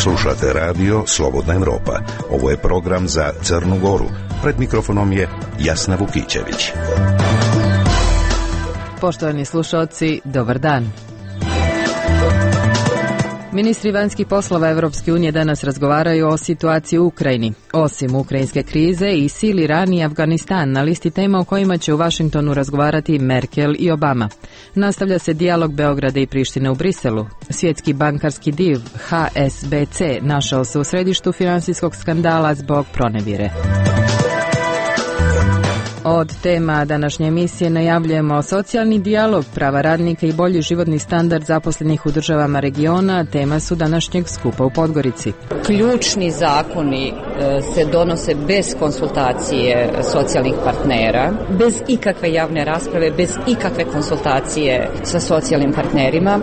Slušate radio Slobodna Evropa. Ovo je program za Crnu Goru. Pred mikrofonom je Jasna Vukićević. Poštovani slušalci, dobar dan. Ministri vanjskih poslova Evropske unije danas razgovaraju o situaciji u Ukrajini. Osim ukrajinske krize, ISIL, Iran i Afganistan na listi tema o kojima će u Vašingtonu razgovarati Merkel i Obama. Nastavlja se dijalog Beograda i Prištine u Briselu. Svjetski bankarski div HSBC našao se u središtu finansijskog skandala zbog pronevjere. Od tema današnje emisije najavljujemo socijalni dijalog, prava radnika i bolji životni standard zaposlenih u državama regiona, tema su današnjeg skupa u Podgorici. Ključni zakoni se donose bez konsultacije socijalnih partnera, bez ikakve javne rasprave, bez ikakve konsultacije sa socijalnim partnerima.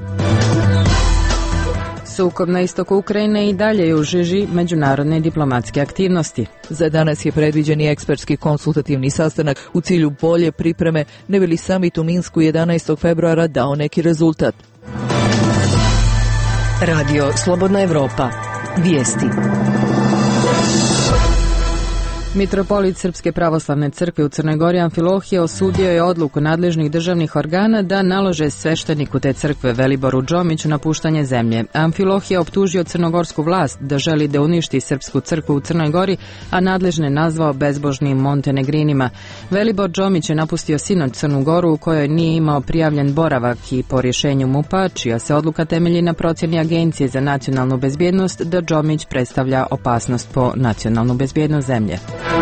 Sukob na istoku Ukrajine i dalje je u žiži međunarodne diplomatske aktivnosti. Za danas je predviđen i ekspertski konsultativni sastanak u cilju bolje pripreme, ne bi li samit u Minsku 11. februara dao neki rezultat. Radio Slobodna Evropa. Vijesti. Mitropolit Srpske pravoslavne crkve u Crnoj Gori Amfilohije osudio je odluku nadležnih državnih organa da nalože svešteniku te crkve Veliboru Džomiću napuštanje zemlje. Amfilohije optužio crnogorsku vlast da želi da uništi Srpsku crkvu u Crnoj Gori, a nadležne nazvao bezbožnim montenegrinima. Velibor Džomić je napustio sinoć Crnu Goru u kojoj nije imao prijavljen boravak i po rješenju MUP-a, čija se odluka temelji na procjeni Agencije za nacionalnu bezbjednost da Džomić predstavlja opasnost po nacionalnu bezbjednost zemlje.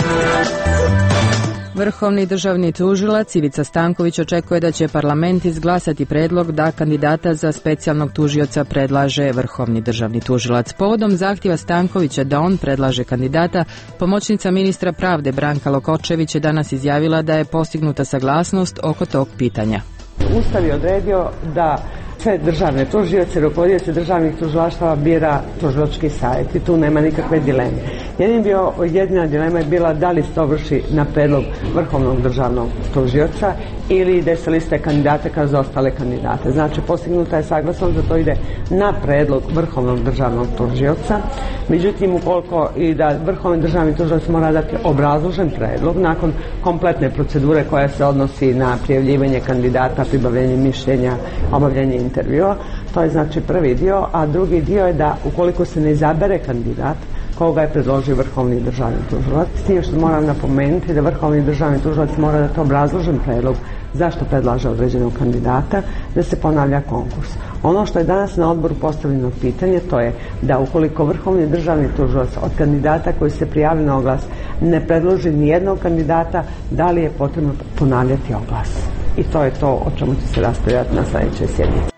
Vrhovni državni tužilac Ivica Stanković očekuje da će parlament izglasati predlog da kandidata za specijalnog tužioca predlaže Vrhovni državni tužilac. Povodom zahtjeva Stankovića da on predlaže kandidata, pomoćnica ministra pravde Branka Lokočević je danas izjavila da je postignuta saglasnost oko tog pitanja. Ustav je odredio da sve državne tužioce, rukovodioce državnih tužilaštava bira tužilački savjet i tu nema nikakve dileme. Jedina dilema je bila da li se to vrši na predlog Vrhovnog državnog tužioca ili ide se liste kandidata kao za ostale kandidate. Znači, postignuta je saglasnost da to ide na predlog Vrhovnog državnog tužioca. Međutim, ukoliko i da Vrhovni državni tužilac mora dati obrazložen predlog nakon kompletne procedure koja se odnosi na prijavljivanje kandidata, pribavljanje mišljenja, obavljanje intervjua, to je znači prvi dio, a drugi dio je da ukoliko se ne izabere kandidat koga je predložio Vrhovni državni tužilac, s tim što moram napomenuti da Vrhovni državni tužilac mora dati obrazložen predlog zašto predlaže određenog kandidata, da se ponavlja konkurs. Ono što je danas na odboru postavljeno pitanje, to je da ukoliko Vrhovni državni tužilac od kandidata koji se prijavili na oglas ne predloži ni jednog kandidata, da li je potrebno ponavljati oglas. I to je to o čemu će se raspravljati na sljedećoj sjednici.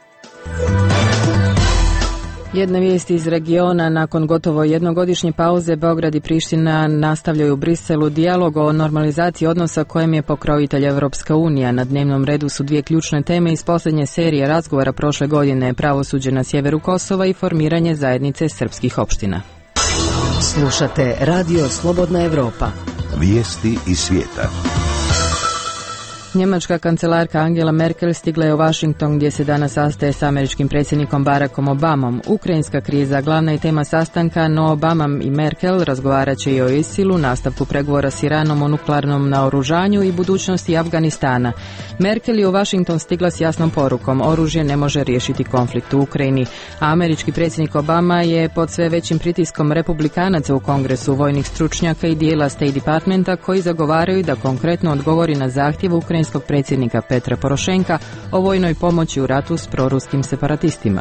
Jedna vijest iz regiona: nakon gotovo jednogodišnje pauze, Beograd i Priština nastavljaju u Briselu dijalog o normalizaciji odnosa kojem je pokrovitelj Evropska unija. Na dnevnom redu su dvije ključne teme iz posljednje serije razgovora prošle godine: pravosuđe na sjeveru Kosova i formiranje zajednice srpskih opština. Slušate Radio Slobodna Evropa. Vijesti iz svijeta. Njemačka kancelarka Angela Merkel stigla je u Washington gdje se danas sastaje s američkim predsjednikom Barackom Obamom. Ukrajinska kriza glavna je tema sastanka, no Obama i Merkel razgovarat će i o ISIL-u, nastavku pregovora s Iranom o nuklearnom naoružanju i budućnosti Afganistana. Merkel je u Washington stigla s jasnom porukom: oružje ne može riješiti konflikt u Ukrajini. A američki predsjednik Obama je pod sve većim pritiskom republikanaca u Kongresu, vojnih stručnjaka i dijela State Departmenta koji zagovaraju da konkretno odgovori na zahtjev ukrajinskog predsjednika Petra Porošenka o vojnoj pomoći u ratu s proruskim separatistima.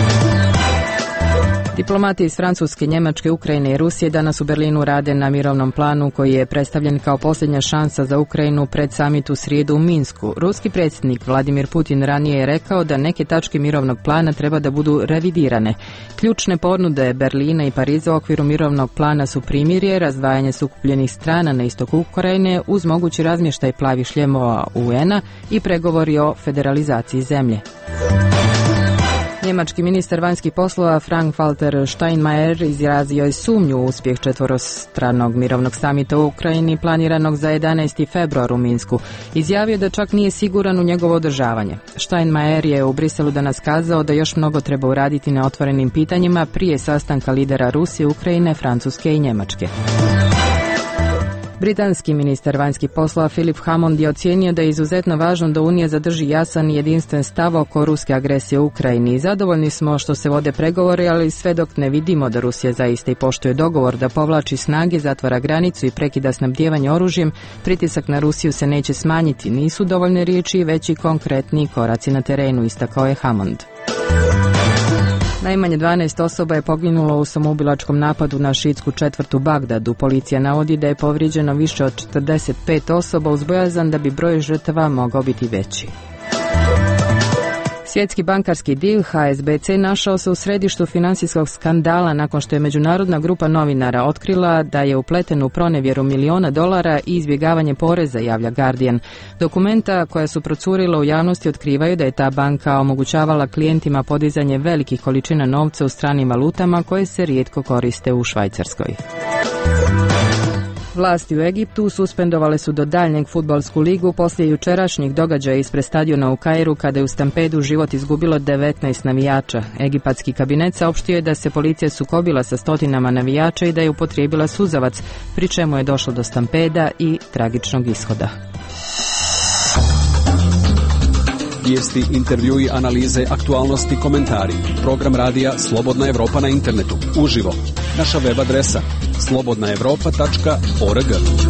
Diplomati iz Francuske, Njemačke, Ukrajine i Rusije danas u Berlinu rade na mirovnom planu koji je predstavljen kao posljednja šansa za Ukrajinu pred samit u srijedu u Minsku. Ruski predsjednik Vladimir Putin ranije je rekao da neke tačke mirovnog plana treba da budu revidirane. Ključne ponude Berlina i Pariza u okviru mirovnog plana su primirje, razdvajanje sukobljenih strana na istoku Ukrajine uz mogući razmještaj plavih šljemova UN-a i pregovori o federalizaciji zemlje. Njemački ministar vanjskih poslova Frank-Walter Steinmeier izrazio je sumnju u uspjeh četvorostranog mirovnog samita u Ukrajini planiranog za 11. februar u Minsku. Izjavio da čak nije siguran u njegovo održavanje. Steinmeier je u Briselu danas kazao da još mnogo treba uraditi na otvorenim pitanjima prije sastanka lidera Rusije, Ukrajine, Francuske i Njemačke. Britanski ministar vanjskih poslova Philip Hammond je ocijenio da je izuzetno važno da Unija zadrži jasan i jedinstven stav oko ruske agresije u Ukrajini. Zadovoljni smo što se vode pregovori, ali sve dok ne vidimo da Rusija zaista i poštuje dogovor da povlači snage, zatvara granicu i prekida snabdijevanje oružjem, pritisak na Rusiju se neće smanjiti. Nisu dovoljne riječi, već i konkretni koraci na terenu, istakao je Hammond. Najmanje 12 osoba je poginulo u samoubilačkom napadu na šiitsku četvrtu Bagdadu. Policija navodi da je povrijeđeno više od 45 osoba uz bojazan da bi broj žrtava mogao biti veći. Svjetski bankarski div HSBC našao se u središtu financijskog skandala nakon što je međunarodna grupa novinara otkrila da je upleten u pronevjeru milijuna dolara i izbjegavanje poreza, javlja Guardian. Dokumenta koja su procurila u javnosti otkrivaju da je ta banka omogućavala klijentima podizanje velikih količina novca u stranim valutama koje se rijetko koriste u Švajcarskoj. Vlasti u Egiptu suspendovale su do daljnjeg fudbalsku ligu poslije jučerašnjih događaja ispred stadiona u Kairu kada je u stampedu život izgubilo 19 navijača. Egipatski kabinet saopštio je da se policija sukobila sa stotinama navijača i da je upotrijebila suzavac, pri čemu je došlo do stampeda i tragičnog ishoda. Vijesti, intervjui, analize, aktualnosti, komentari. Program radija Slobodna Evropa na internetu. Uživo. Naša web adresa slobodnaevropa.org.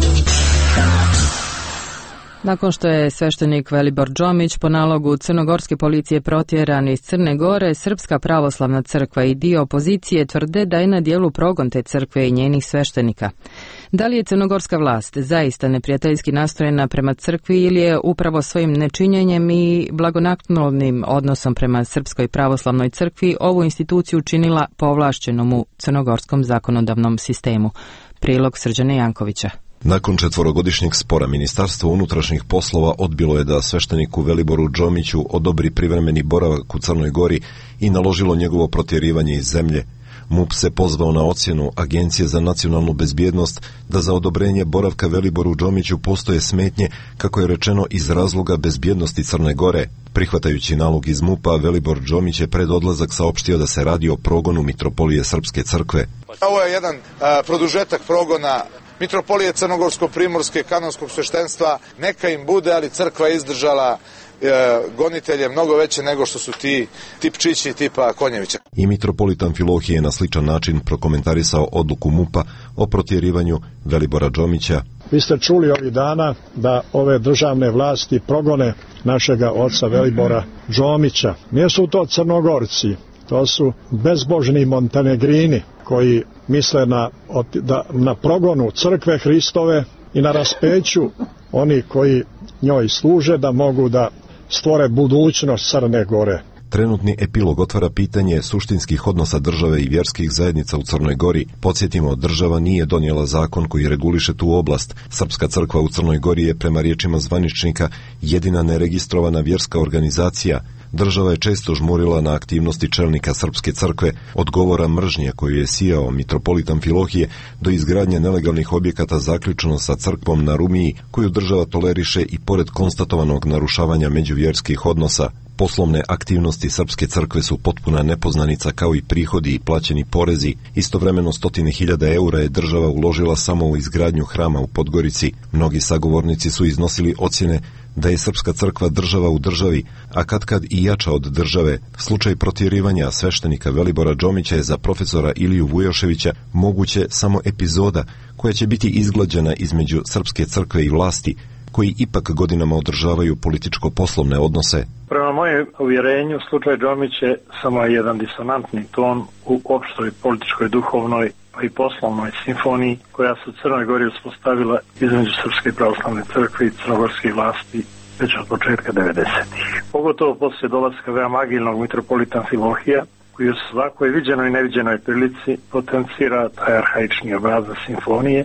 Nakon što je sveštenik Velibor Džomić po nalogu crnogorske policije protjeran iz Crne Gore, Srpska pravoslavna crkva i dio opozicije tvrde da je na dijelu progon te crkve i njenih sveštenika. Da li je crnogorska vlast zaista neprijateljski nastrojena prema crkvi ili je upravo svojim nečinjenjem i blagonaklonim odnosom prema Srpskoj pravoslavnoj crkvi ovu instituciju učinila povlašćenom u crnogorskom zakonodavnom sistemu? Prilog Srđane Jankovića. Nakon 4-godišnjeg spora, Ministarstvo unutrašnjih poslova odbilo je da svešteniku Veliboru Džomiću odobri privremeni boravak u Crnoj Gori i naložilo njegovo protjerivanje iz zemlje. MUP se pozvao na ocjenu Agencije za nacionalnu bezbjednost da za odobrenje boravka Veliboru Džomiću postoje smetnje, kako je rečeno, iz razloga bezbjednosti Crne Gore. Prihvatajući nalog iz MUP-a, Velibor Džomić je pred odlazak saopštio da se radi o progonu Mitropolije Srpske crkve. Ovo je jedan produžetak progona Mitropolije Crnogorsko-Primorske kanonskog sveštenstva. Neka im bude, ali crkva je izdržala gonitelje mnogo veće nego što su ti pčići tipa Konjevića. I mitropolit Amfilohije je na sličan način prokomentarisao odluku MUP-a o protjerivanju Velibora Džomića. Vi ste čuli ovih dana da ove državne vlasti progone našega oca Velibora Džomića. Nisu to Crnogorci, to su bezbožni Montenegrini koji misle na progonu crkve Hristove i na raspeću oni koji njoj služe da mogu da stvore budućnost Crne Gore. Trenutni epilog otvara pitanje suštinskih odnosa države i vjerskih zajednica u Crnoj Gori. Podsjetimo, država nije donijela zakon koji reguliše tu oblast. Srpska crkva u Crnoj Gori je, prema riječima zvaničnika, jedina neregistrovana vjerska organizacija. Država je često žmurila na aktivnosti čelnika Srpske crkve, od govora mržnje koju je sijao mitropolit Amfilohije do izgradnje nelegalnih objekata zaključno sa crkvom na Rumiji, koju država toleriše i pored konstatovanog narušavanja međuvjerskih odnosa. Poslovne aktivnosti Srpske crkve su potpuna nepoznanica, kao i prihodi i plaćeni porezi. Istovremeno 100.000 eura je država uložila samo u izgradnju hrama u Podgorici. Mnogi sagovornici su iznosili ocjene da je Srpska crkva država u državi, a katkad i jača od države. Slučaj protjerivanja sveštenika Velibora Džomića je za profesora Iliju Vujoševića moguće samo epizoda koja će biti izglađena između Srpske crkve i vlasti, koji ipak godinama održavaju političko-poslovne odnose. Prema mojem uvjerenju, slučaj Džomić je samo jedan disonantni ton u opštoj političkoj, duhovnoj pa i poslovnoj simfoniji koja se u Crnoj Gori uspostavila između Srpske pravoslavne crkve i crnogorskih vlasti već od početka 90-ih. Pogotovo poslije dolaska veoma agilnog mitropolita Amfilohija, koji u svakoj viđenoj i neviđenoj prilici potencira taj arhaični obrazac simfonije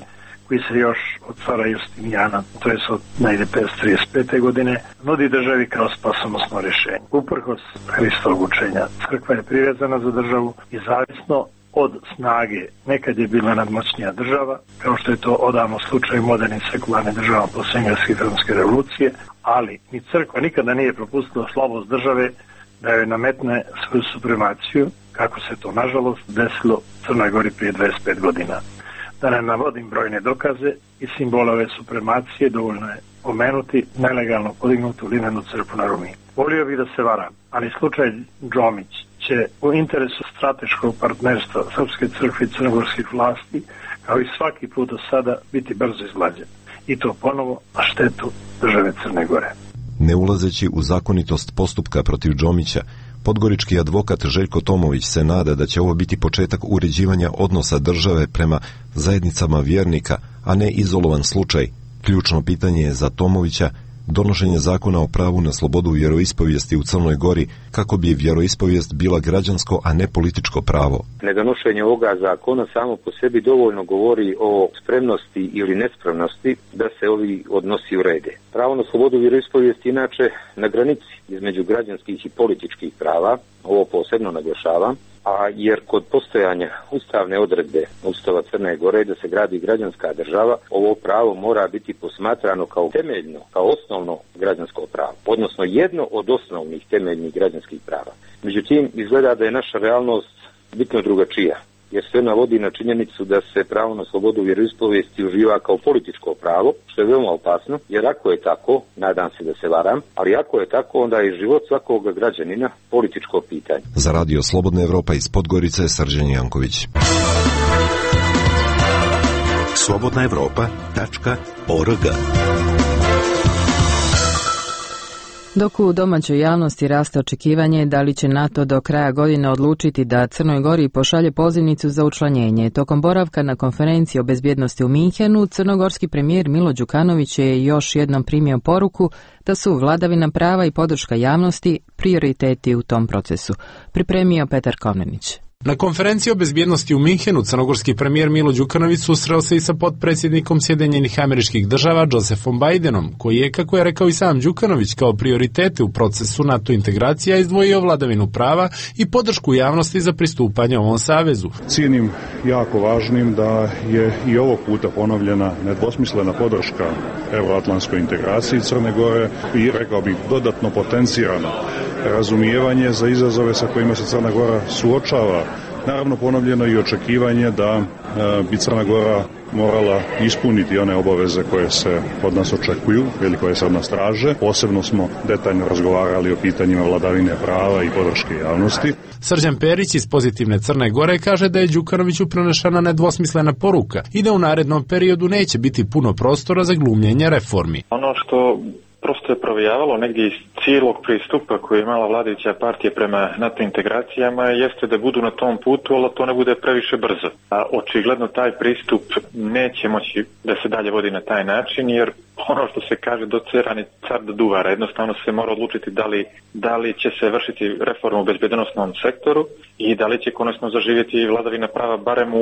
koji se još od cara Justinijana, to je od najde 535. godine, nudi državi kao spasonosno rješenje. Uprkos Hristovog učenja, crkva je privezana za državu i zavisno od snage. Nekad je bila nadmoćnija država, kao što je to odavno slučaj modernim sekularnim državama posle Engleske i Francuske revolucije, ali ni crkva nikada nije propustila slabost države da joj nametne svoju supremaciju, kako se to nažalost desilo u Crnoj Gori prije 25 godina. Da ne navodim brojne dokaze i simbole ove supremacije, dovoljno je pomenuti nelegalno podignutu limenu crkvu na Rumi. Volio bih da se varam, ali slučaj Džomić će u interesu strateškog partnerstva Srpske crkve i crnogorskih vlasti, kao i svaki put do sada, biti brzo izglađen. I to ponovo na štetu države Crne Gore. Ne ulazeći u zakonitost postupka protiv Džomića, podgorički advokat Željko Tomović se nada da će ovo biti početak uređivanja odnosa države prema zajednicama vjernika, a ne izolovan slučaj. Ključno pitanje je za Tomovića donošenje zakona o pravu na slobodu vjeroispovijesti u Crnoj Gori, kako bi vjeroispovijest bila građansko, a ne političko pravo. Nedonošenje ovoga zakona samo po sebi dovoljno govori o spremnosti ili nespremnosti da se ovi odnosi urede. Pravo na slobodu vjeroispovijesti inače na granici između građanskih i političkih prava, ovo posebno naglašavam, a jer kod postojanja ustavne odredbe Ustava Crne Gore da se gradi građanska država, ovo pravo mora biti posmatrano kao temeljno, kao osnovno građansko pravo, odnosno jedno od osnovnih temeljnih građanskih prava. Međutim, izgleda da je naša realnost bitno drugačija, jer sve navodi na činjenicu da se pravo na slobodu vjeroispovijesti uživa kao političko pravo, što je veoma opasno, jer ako je tako, nadam se da se varam, ali ako je tako, onda je život svakog građanina političko pitanje. Za radio Slobodna Evropa iz Podgorice, Srđan Janković. slobodnaevropa.org. Dok u domaćoj javnosti raste očekivanje da li će NATO do kraja godine odlučiti da Crnoj Gori pošalje pozivnicu za učlanjenje. Tokom boravka na konferenciji o bezbjednosti u Minhenu, crnogorski premijer Milo Đukanović je još jednom primio poruku da su vladavina prava i podrška javnosti prioriteti u tom procesu. Pripremio Petar Komnenić. Na konferenciji o bezbjednosti u Minhenu crnogorski premijer Milo Đukanović susreo se i sa potpredsjednikom Sjedinjenih Američkih Država Josephom Bidenom, koji je, kako je rekao i sam Đukanović, kao prioritete u procesu NATO integracija izdvojio vladavinu prava i podršku javnosti za pristupanje ovom savezu. Cijenim jako važnim da je i ovog puta ponovljena nedvosmislena podrška euroatlantskoj integraciji Crne Gore i, rekao bih, dodatno potencirano razumijevanje za izazove sa kojima se Crna Gora suočava. Naravno, ponovljeno i očekivanje da bi Crna Gora morala ispuniti one obaveze koje se od nas očekuju ili koje se od nas traže. Posebno smo detaljno razgovarali o pitanjima vladavine prava i podrške javnosti. Srđan Perić iz Pozitivne Crne Gore kaže da je Đukanoviću prenešena nedvosmislena poruka i da u narednom periodu neće biti puno prostora za glumljenje reformi. Ono što prosto je provijavalo negdje iz cijelog pristupa koji je imala vladajuća partija prema NATO integracijama jeste da budu na tom putu, ali to ne bude previše brzo. A očigledno taj pristup neće moći da se dalje vodi na taj način, jer ono što se kaže docerani car do duvara, jednostavno se mora odlučiti da li će se vršiti reformu u bezbjednosnom sektoru i da li će konačno zaživjeti vladavina prava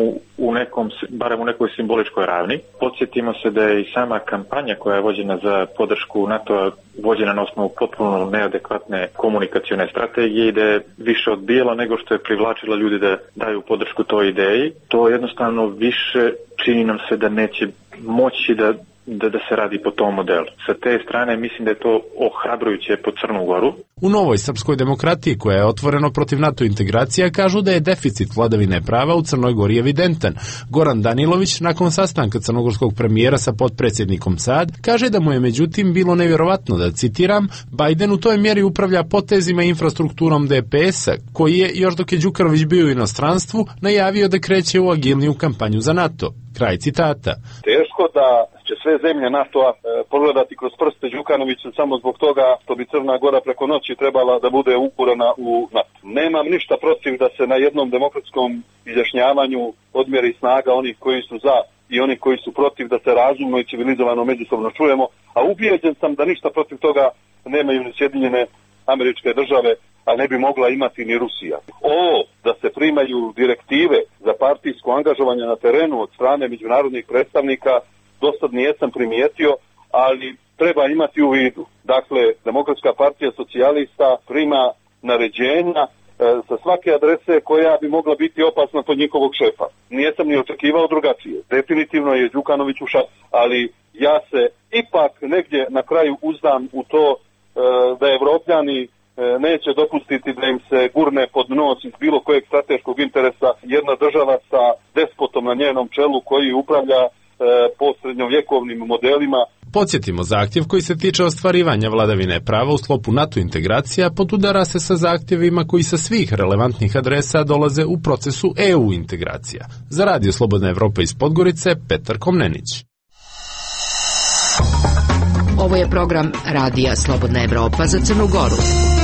barem u nekoj simboličkoj ravni. Podsjetimo se da je i sama kampanja koja je vođena za podršku NATO vođena na osnovu potpuno neadekvatne komunikacione strategije i da je više odbijala nego što je privlačila ljudi da daju podršku toj ideji. To jednostavno više čini nam se da neće moći da se radi po tom modelu. Sa te strane mislim da je to ohrabrujuće po Crnu Goru. U Novoj srpskoj demokratiji, koja je otvoreno protiv NATO integracija, kažu da je deficit vladavine prava u Crnoj Gori evidentan. Goran Danilović, nakon sastanka crnogorskog premijera sa potpredsjednikom SAD, kaže da mu je međutim bilo nevjerovatno da, citiram, Biden u toj mjeri upravlja potezima i infrastrukturom DPS-a, koji je, još dok je Đukanović bio u inostranstvu, najavio da kreće u agilniju kampanju za NATO. Kraj citata. Teško da će sve zemlje NATO-a pogledati kroz prste Đukanovića samo zbog toga što bi Crna Gora preko noći trebala da bude ukurana u NATO. Nemam ništa protiv da se na jednom demokratskom izjašnjavanju odmjeri snaga onih koji su za i onih koji su protiv, da se razumno i civilizovano međusobno čujemo, a ubijeđen sam da ništa protiv toga nemaju ni Sjedinjene Američke Države, a ne bi mogla imati ni Rusija. Ovo da se primaju direktive za partijsko angažovanje na terenu od strane međunarodnih predstavnika do sad nijesam primijetio, ali treba imati u vidu. Dakle, Demokratska partija socijalista prima naređenja sa svake adrese koja bi mogla biti opasna po njihovog šefa. Nijesam ni očekivao drugačije. Definitivno je Đukanović u šaci, ali ja se ipak negdje na kraju uzdam u to da Evropljani neće dopustiti da im se gurne pod nos iz bilo kojeg strateškog interesa jedna država sa despotom na njenom čelu koji upravlja po srednjovjekovnim modelima. Podsjetimo, zahtjev koji se tiče ostvarivanja vladavine prava u sklopu NATO integracija podudara se sa zahtjevima koji sa svih relevantnih adresa dolaze u procesu EU integracija. Za Radio Slobodna Evropa iz Podgorice, Petar Komnenić. Ovo je program Radija Slobodna Evropa za Crnu Goru.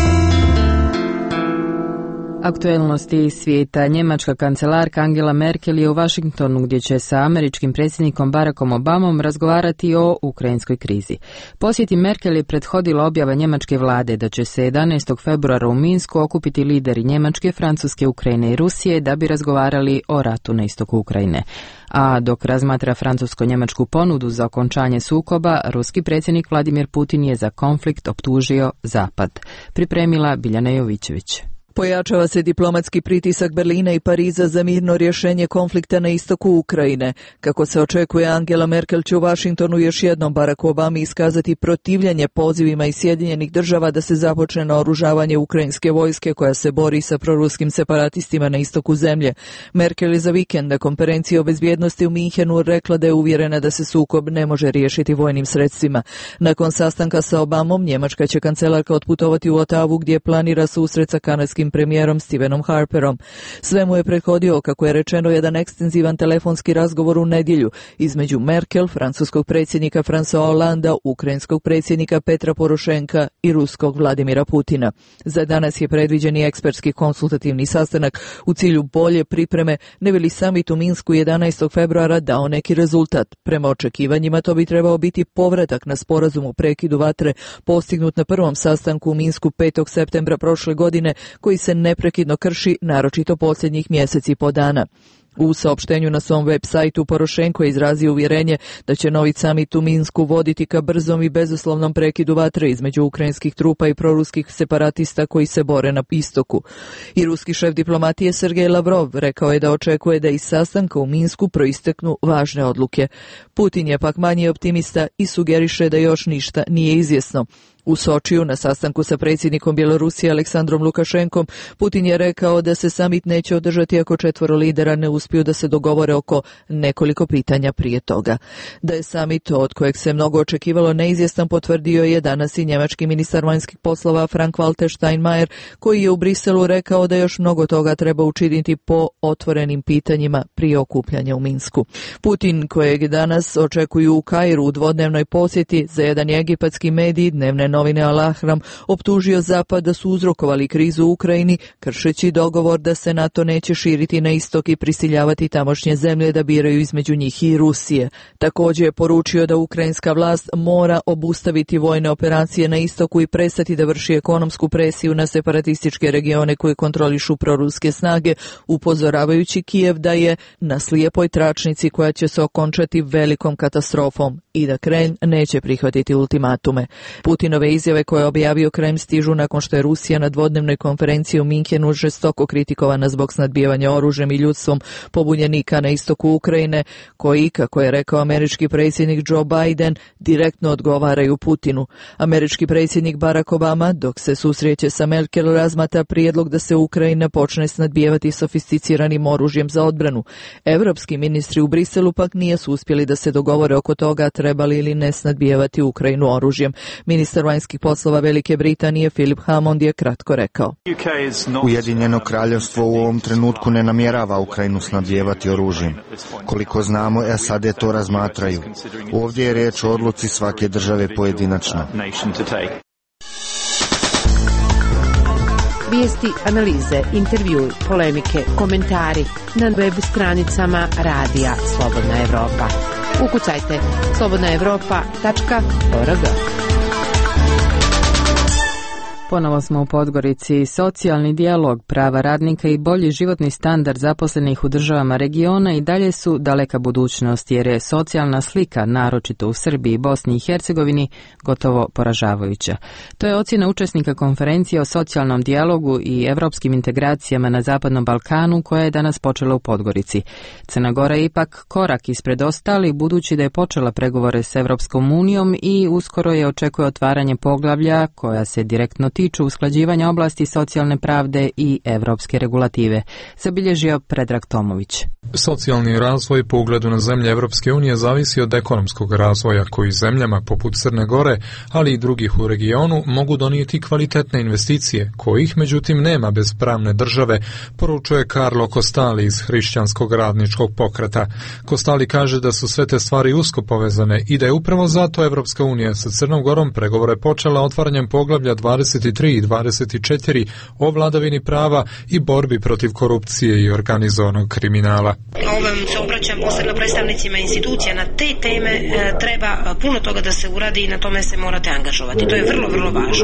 Aktuelnosti iz svijeta. Njemačka kancelarka Angela Merkel je u Washingtonu gdje će sa američkim predsjednikom Barackom Obamom razgovarati o ukrajinskoj krizi. Posjeti Merkel je prethodila objava njemačke vlade da će se 11. februara u Minsku okupiti lideri Njemačke, Francuske, Ukrajine i Rusije da bi razgovarali o ratu na istoku Ukrajine. A dok razmatra francusko-njemačku ponudu za okončanje sukoba, ruski predsjednik Vladimir Putin je za konflikt optužio Zapad. Pripremila Biljana Jovićević. Pojačava se diplomatski pritisak Berlina i Pariza za mirno rješenje konflikta na istoku Ukrajine. Kako se očekuje, Angela Merkel će u Washingtonu još jednom Baracku Obami iskazati protivljenje pozivima iz Sjedinjenih država da se započne naoružavanje ukrajinske vojske koja se bori sa proruskim separatistima na istoku zemlje. Merkel je za vikend na konferenciji o bezbjednosti u Minhenu rekla da je uvjerena da se sukob ne može riješiti vojnim sredstvima. Nakon sastanka sa Obamom, njemačka će kancelarka otputovati u Otavu gdje planira susret sa kanadskim premijerom Stephenom Harperom. Sve mu je prethodio, kako je rečeno, jedan ekstenzivan telefonski razgovor u nedjelju između Merkel, francuskog predsjednika François Hollanda, ukrajinskog predsjednika Petra Porošenka i ruskog Vladimira Putina. Za danas je predviđeni ekspertski konsultativni sastanak u cilju bolje pripreme, ne bi li samit u Minsku 11. februara dao neki rezultat. Prema očekivanjima to bi trebao biti povratak na sporazum o prekidu vatre postignut na prvom sastanku u Minsku 5. septembra prošle godine, koji se neprekidno krši, naročito posljednjih mjeseci i po dana. U saopštenju na svom web sajtu Porošenko je izrazio uvjerenje da će novi samit u Minsku voditi ka brzom i bezuslovnom prekidu vatre između ukrajinskih trupa i proruskih separatista koji se bore na istoku. I ruski šef diplomatije Sergej Lavrov rekao je da očekuje da iz sastanka u Minsku proisteknu važne odluke. Putin je pak manje optimista i sugeriše da još ništa nije izvjesno. U Sočiju, na sastanku sa predsjednikom Bjelorusije Aleksandrom Lukašenkom, Putin je rekao da se samit neće održati ako 4 lidera ne uspiju da se dogovore oko nekoliko pitanja prije toga. Da je samit, od kojeg se mnogo očekivalo, neizvjestan, potvrdio je danas i njemački ministar vanjskih poslova Frank-Walter Steinmeier, koji je u Briselu rekao da još mnogo toga treba učiniti po otvorenim pitanjima prije okupljanja u Minsku. Putin, kojeg danas očekuju u Kairu u dvodnevnoj posjeti, za jedan egipatski medij, dnevne novine Al-Ahram, optužio Zapad da su uzrokovali krizu u Ukrajini, kršeći dogovor da se NATO neće širiti na istok i prisiljavati tamošnje zemlje da biraju između njih i Rusije. Također je poručio da ukrajinska vlast mora obustaviti vojne operacije na istoku i prestati da vrši ekonomsku presiju na separatističke regione koje kontrolišu proruske snage, upozoravajući Kijev da je na slijepoj tračnici koja će se okončati velikom katastrofom i da Kremlj neće prihvatiti ultimatume. Putinove izjave koje je objavio Kremlj stižu nakon što je Rusija na dvodnevnoj konferenciji u Minhenu žestoko kritikovana zbog snadbijevanja oružjem i ljudstvom pobunjenika na istoku Ukrajine, koji, kako je rekao američki predsjednik Joe Biden, direktno odgovaraju Putinu. Američki predsjednik Barack Obama, dok se susreće sa Merkel, razmatra prijedlog da se Ukrajina počne snadbijevati sofisticiranim oružjem za odbranu. Evropski ministri u Briselu pak nisu uspjeli da se dogovore oko toga trebali ili ne snadbijevati Ukrajinu oružjem. Ministar vanjskih poslova Velike Britanije Philip Hammond je kratko rekao: Ujedinjeno kraljevstvo u ovom trenutku ne namjerava Ukrajinu snabdijevati oružjem. Koliko znamo, SAD to razmatraju. Ovdje je riječ o odluci svake države pojedinačno. Vijesti, analize, intervjui, polemike, komentari na web stranicama Radija Slobodna Evropa. Ukucajte slobodnaevropa.org. Ponovo smo u Podgorici. Socijalni dijalog, prava radnika i bolji životni standard zaposlenih u državama regiona i dalje su daleka budućnost, jer je socijalna slika, naročito u Srbiji, Bosni i Hercegovini, gotovo poražavajuća. To je ocjena učesnika konferencije o socijalnom dijalogu i evropskim integracijama na Zapadnom Balkanu, koja je danas počela u Podgorici. Crna Gora je ipak korak ispred ostalih, budući da je počela pregovore s Evropskom unijom i uskoro je očekuje otvaranje poglavlja koja se direktno tiču usklađivanja oblasti socijalne pravde i evropske regulative, zabilježio Predrag Tomović. Socijalni razvoj po ugledu na zemlje Evropske unije zavisi od ekonomskog razvoja koji zemljama poput Crne Gore, ali i drugih u regionu, mogu donijeti kvalitetne investicije, kojih međutim nema bez pravne države, poručuje Carlo Costali iz Hrišćanskog radničkog pokreta. Costali kaže da su sve te stvari usko povezane i da je upravo zato Evropska unija sa Crnom Gorom pregovore počela otvaranjem poglavlja 23 i 24 o vladavini prava i borbi protiv korupcije i organizovanog kriminala. Ovom se obraćam posebno predstavnicima institucija. Na te teme treba puno toga da se uradi i na tome se morate angažovati. To je vrlo, vrlo važno.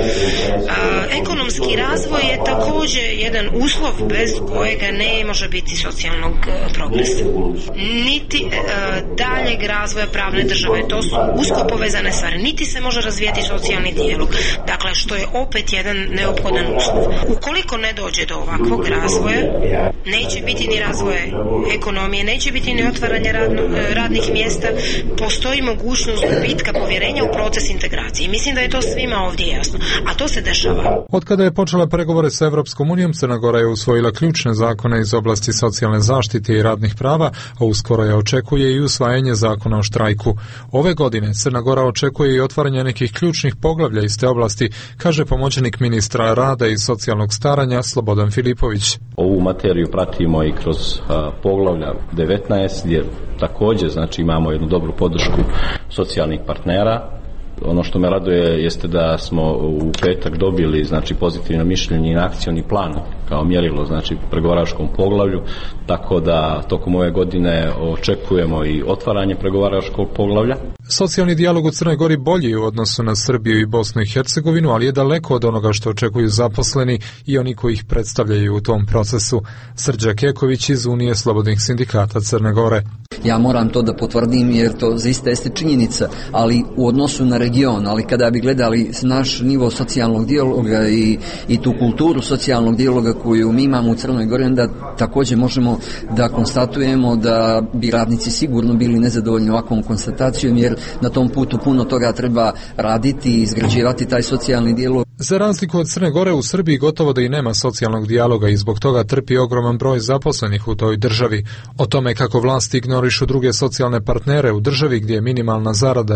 Ekonomski razvoj je također jedan uslov bez kojega ne može biti socijalnog progresa. Niti daljeg razvoja pravne države. To su usko povezane stvari. Niti se može razvijati socijalni dijalog. Dakle, što je opet jedan neophodan uslov. Ukoliko ne dođe do ovakvog razvoja, neće biti ni razvoja ekonomije, neće biti ni otvaranja radnih mjesta, postoji mogućnost gubitka povjerenja u proces integracije. Mislim da je to svima ovdje jasno, a to se dešava. Od kada je počela pregovore sa Evropskom unijom, Crna Gora je usvojila ključne zakone iz oblasti socijalne zaštite i radnih prava, a uskoro je očekuje i usvajanje zakona o štrajku. Ove godine Crna Gora očekuje i otvaranje nekih ključnih poglavlja iz te oblasti, kaže pomoćnik ministra rada i socijalnog staranja Slobodan Filipović. Ovu materiju pratimo i kroz poglavlja 19, gdje također imamo jednu dobru podršku socijalnih partnera. Ono što me raduje jeste da smo u petak dobili pozitivno mišljenje i akcioni plan kao mjerilo pregovaračkom poglavlju, tako da tokom ove godine očekujemo i otvaranje pregovaračkog poglavlja. Socijalni dijalog u Crnoj Gori bolji u odnosu na Srbiju i Bosnu i Hercegovinu, ali je daleko od onoga što očekuju zaposleni i oni koji ih predstavljaju u tom procesu. Srđa Keković iz Unije slobodnih sindikata Crne Gore. Ja moram to da potvrdim jer to zaista jeste činjenica, ali u odnosu na region, ali kada bi gledali naš nivo socijalnog dijaloga i tu kulturu socijalnog dijaloga koju mi imamo u Crnoj Gori, onda također možemo da konstatujemo da bi radnici sigurno bili nezadovoljni ovakvom konstatacijom, jer na tom putu puno toga treba raditi i izgrađivati taj socijalni dijalog. Za razliku od Crne Gore, u Srbiji gotovo da i nema socijalnog dijaloga i zbog toga trpi ogroman broj zaposlenih u toj državi. O tome kako vlasti ignorišu druge socijalne partnere u državi gdje je minimalna zarada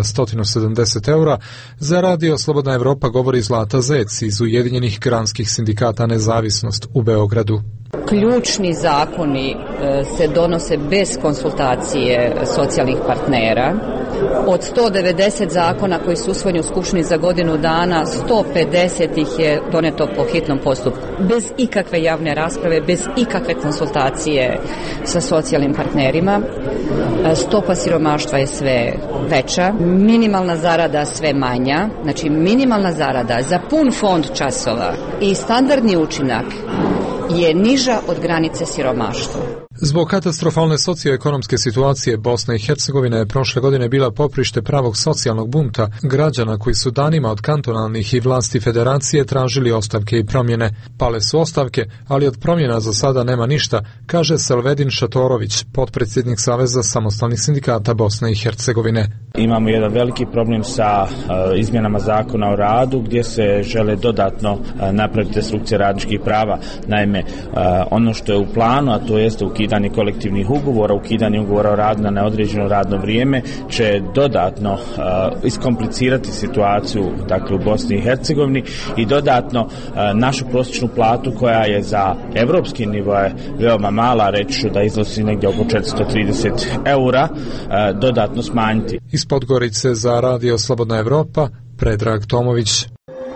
170 eura, za Radio Slobodna Evropa govori Zlata Zec iz Ujedinjenih granskih sindikata Nezavisnost u Beogradu. Ključni zakoni se donose bez konsultacije socijalnih partnera. Od 190 zakona koji su usvojeni u Skupštini za godinu dana, 150 ih je doneto po hitnom postupku. Bez ikakve javne rasprave, bez ikakve konsultacije sa socijalnim partnerima. Stopa siromaštva je sve veća, minimalna zarada sve manja, znači minimalna zarada za pun fond časova i standardni učinak je niža od granice siromaštva. Zbog katastrofalne socioekonomske situacije, Bosna i Hercegovina je prošle godine bila poprište pravog socijalnog bunta građana koji su danima od kantonalnih i vlasti federacije tražili ostavke i promjene. Pale su ostavke, ali od promjena za sada nema ništa, kaže Selvedin Šatorović, potpredsjednik Saveza samostalnih sindikata Bosne i Hercegovine. Imamo jedan veliki problem sa izmjenama zakona o radu gdje se žele dodatno napraviti destrukcija radničkih prava. Naime, ono što je u planu, a to jeste ukidanje kolektivnih ugovora, ukidanje ugovora o radu na neodređeno radno vrijeme, će dodatno iskomplicirati situaciju u Bosni i Hercegovini i dodatno našu prosječnu platu koja je za evropski nivo veoma mala, reći ću da iznosi negdje oko 430 eura, dodatno smanjiti. Iz Podgorice za Radio Slobodna Evropa, Predrag Tomović.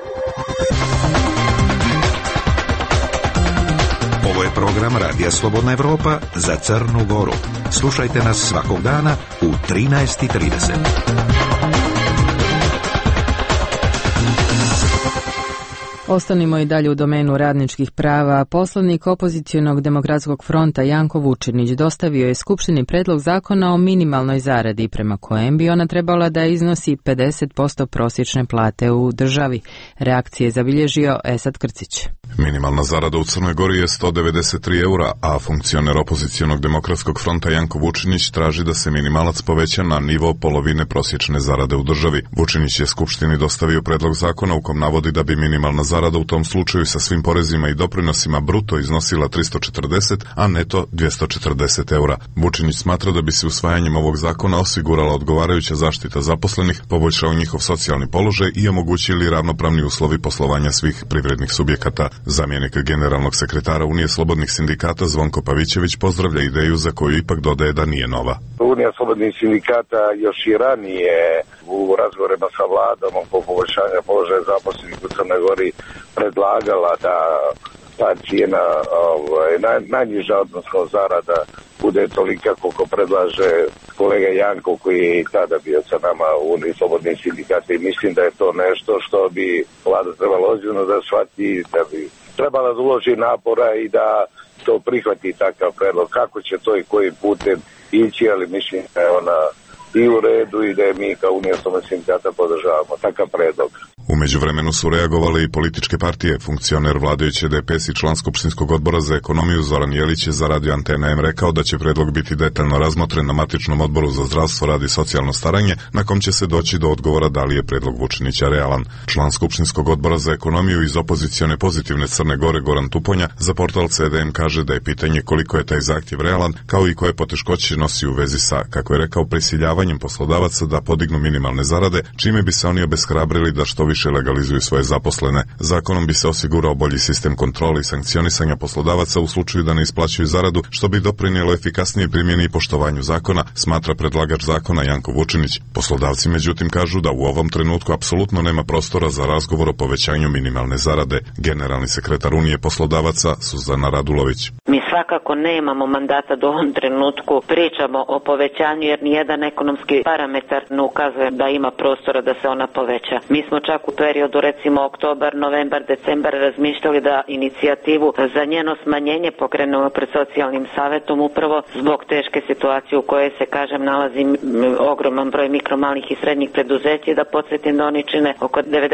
Ovo je program Radija Slobodna Evropa za Crnu Goru. Slušajte nas svakog dana u 13:30. Ostanimo i dalje u domenu radničkih prava. Poslanik opozicionog demokratskog fronta Janko Vučinić dostavio je Skupštini predlog zakona o minimalnoj zaradi prema kojem bi ona trebala da iznosi 50% prosječne plate u državi. Reakcije je zabilježio Esad Krcić. Minimalna zarada u Crnoj Gori je 193 eura, a funkcioner opozicionog demokratskog fronta Janko Vučinić traži da se minimalac poveća na nivo polovine prosječne zarade u državi. Vučinić je Skupštini dostavio predlog zakona u kom navodi da bi minimalna zarada u tom slučaju sa svim porezima i doprinosima bruto iznosila 340, a neto 240 eura. Vučinić smatra da bi se usvajanjem ovog zakona osigurala odgovarajuća zaštita zaposlenih, poboljšao njihov socijalni položaj i omogućili ravnopravni uslovi poslovanja svih privrednih subjekata. Zamjenik generalnog sekretara Unije slobodnih sindikata Zvonko Pavićević pozdravlja ideju za koju ipak dodaje da nije nova. Unija slobodnih sindikata još i ranije u razgovorima sa vladom oko poboljšanja položaja zaposlenih u Crnoj Gori predlagala da ta cijena najniža, odnosno zarada, bude tolika koliko predlaže kolega Janko koji je i tada bio sa nama u Uniji slobodnih sindikata i mislim da je to nešto što bi vlada trebala ozbiljno da shvati, da bi trebala da uloži napora i da to prihvati takav predlog. Kako će to i kojim putem ići, ali mislim da je ona i u redu i da je mi kao Unija slobodnih sindikata podržavamo takav predlog. U međuvremenu su reagovale i političke partije. Funkcioner vladajuće DPS i član Skupštinskog odbora za ekonomiju Zoran Jelić je za radio Antena M rekao da će predlog biti detaljno razmotren na matičnom odboru za zdravstvo, rad i socijalno staranje, na kom će se doći do odgovora da li je predlog Vučinića realan. Član Skupštinskog odbora za ekonomiju iz opozicione Pozitivne Crne Gore Goran Tuponja za portal CDM kaže da je pitanje koliko je taj zahtjev realan, kao i koje poteškoće nosi u vezi sa, kako je rekao, prisiljavanjem poslodavaca da podignu minimalne zarade, čime bi se oni obeshrabrili da što više legalizuju svoje zaposlene. Zakonom bi se osigurao bolji sistem kontrole i sankcionisanja poslodavaca u slučaju da ne isplaćuju zaradu, što bi doprinijelo efikasnije primjeni i poštovanju zakona, smatra predlagač zakona Janko Vučinić. Poslodavci međutim kažu da u ovom trenutku apsolutno nema prostora za razgovor o povećanju minimalne zarade. Generalni sekretar Unije poslodavaca Suzana Radulović. Mi svakako nemamo mandata da u ovom trenutku pričamo o povećanju jer nijedan ekonomski parametar ne ukazuje da ima prostora da se ona poveća. Mi smo čak u periodu recimo oktobar, novembar, decembar razmišljali da inicijativu za njeno smanjenje pokrenemo pred socijalnim savjetom upravo zbog teške situacije u kojoj se, kažem, nalazi ogroman broj mikro, malih i srednjih preduzeća i da podsjetim da oni čine oko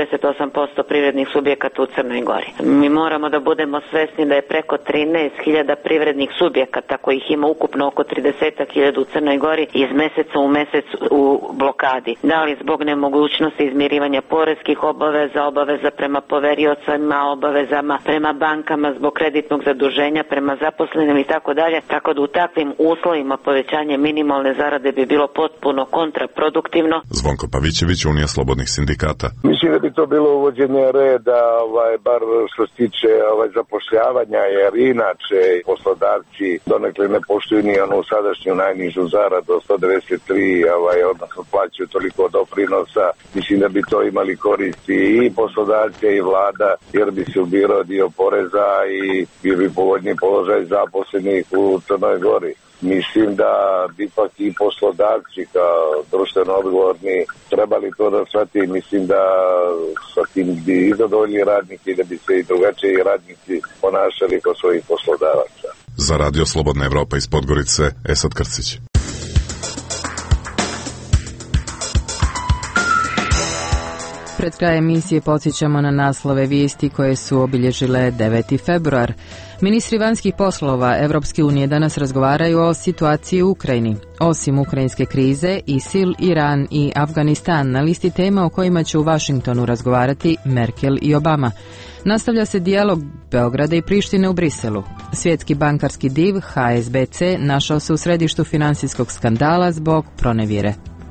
98% privrednih subjekata u Crnoj Gori. Mi moramo da budemo svesni da je preko 13.000 privrednih subjekata kojih ima ukupno oko 30.000 u Crnoj Gori iz meseca u mesec u blokadi. Da li zbog nemogućnosti izmirivanja poreskih obaveza prema poveriocima, obavezama prema bankama zbog kreditnog zaduženja, prema zaposlenim i tako dalje. Tako da u takvim uslovima povećanje minimalne zarade bi bilo potpuno kontraproduktivno. Zvonko Pavićević, Unija slobodnih sindikata. Mislim da bi to bilo uvođenje reda, bar što se tiče zapošljavanja, jer inače poslodavci donekle ne poštuju ni onu sadašnju najnižu zaradu 193, odnosno plaćaju toliko doprinosa. Mislim da bi to imali koristi i poslodavci i vlada, jer bi se ubirao dio poreza i bio bi povoljniji položaj zaposlenih u Crnoj Gori. Mislim da bi ipak i poslodavci kao društveno odgovorni trebali to da shvati. Mislim da sa tim bi i zadovoljili radnike i da bi se i drugačiji radnici ponašali kao svojih poslodavaca. Za radio Slobodna Evropa iz Podgorice, Esad Krcić. Pred kraj emisije podsjećamo na naslove vijesti koje su obilježile 9. februar. Ministri vanjskih poslova Evropske unije danas razgovaraju o situaciji u Ukrajini. Osim ukrajinske krize, ISIL, Iran i Afganistan na listi tema o kojima će u Vašingtonu razgovarati Merkel i Obama. Nastavlja se dijalog Beograda i Prištine u Briselu. Svjetski bankarski div HSBC našao se u središtu financijskog skandala zbog pronevjere.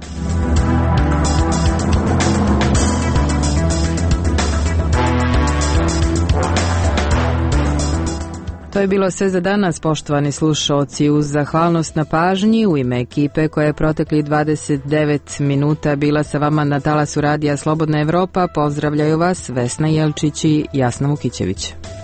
To je bilo sve za danas, poštovani slušaoci. Uz zahvalnost na pažnji u ime ekipe koja je proteklih 29 minuta bila sa vama na talasu radija Slobodna Evropa, pozdravljaju vas Vesna Jelčić i Jasna Vukićević.